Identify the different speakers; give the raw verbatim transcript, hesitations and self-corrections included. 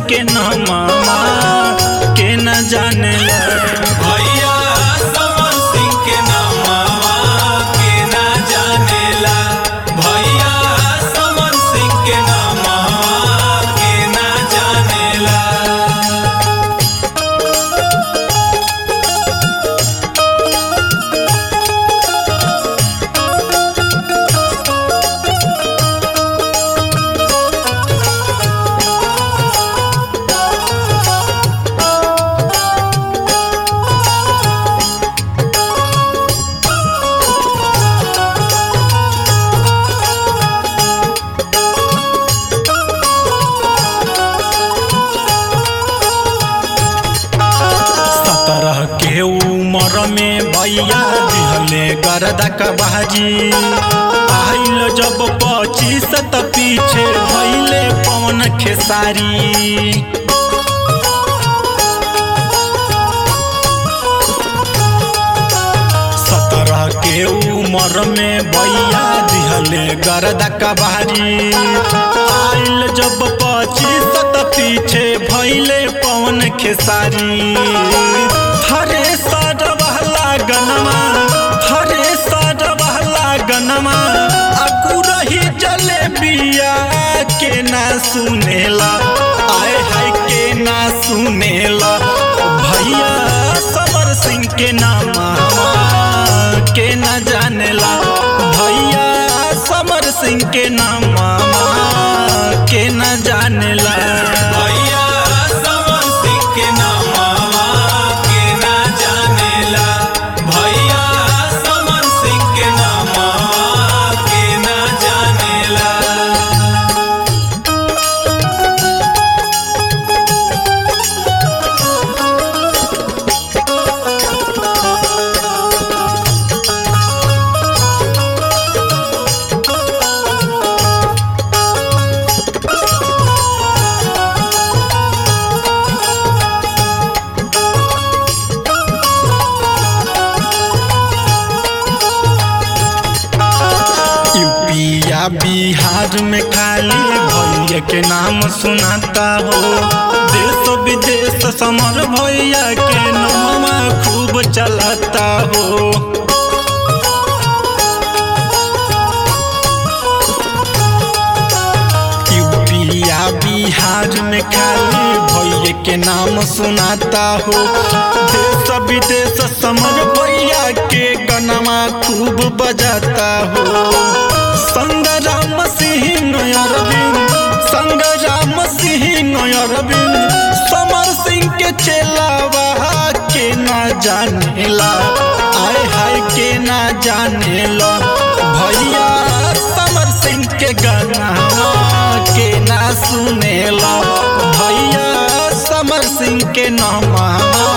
Speaker 1: के नामा के न जानेला।
Speaker 2: भैया समर सिंह के नामा के ना जानेला। भैया समर सिंह के नामा के ना जानेला।
Speaker 1: सत्रह के उम्र में भैया दिहले गर्दा कबाजी। आइल जब पच्चीस त पीछे भैले पवन खेसारी। सत्रह के उम्र में भैया दिहले गर्दा कबाजी। आइल जब पच्चीस त पीछे भैले पवन खेसारी। हरे सर बहला गनमा हरे सर बहला गनमा अकू रही जलेबिया के ना सुनेला। आए हाय के ना सुनेला। भैया समर सिंह के नामा के न जानेला। भैया समर सिंह के नामा के न जानेला।
Speaker 2: भैया समर सिंह के नामा के ना जानेला। भैया समर सिंह के नामा के ना जानेला।
Speaker 1: यूपिया बिहार में खाली भैया के नाम सुनाता हो। देश विदेश समर भैया के नाम खूब चलाता हो। यूपिया बिहार में खाली भैया के नाम सुनाता हो। देश विदेश समर भैया के गनमा खूब बजाता हो। संग्राम सिंह अरविंद संग्राम सिंह अरविंद समर सिंह के चेलावा के ना जानेला। आए हाय के ना जानेला। भैया समर सिंह के गाना के ना सुनेला। भैया समर सिंह के नामा